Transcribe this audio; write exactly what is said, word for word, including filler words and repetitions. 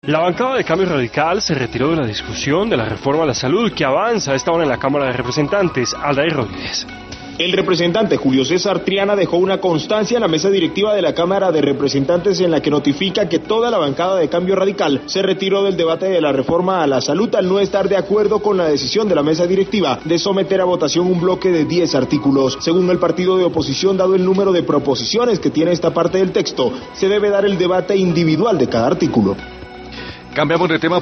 La bancada de Cambio Radical se retiró de la discusión de la reforma a la salud que avanza a esta hora en la Cámara de Representantes. Aldair Rodríguez. El representante Julio César Triana dejó una constancia en la mesa directiva de la Cámara de Representantes en la que notifica que toda la bancada de Cambio Radical se retiró del debate de la reforma a la salud al no estar de acuerdo con la decisión de la mesa directiva de someter a votación un bloque de diez artículos. Según el partido de oposición, dado el número de proposiciones que tiene esta parte del texto, se debe dar el debate individual de cada artículo. Cambiamos de tema.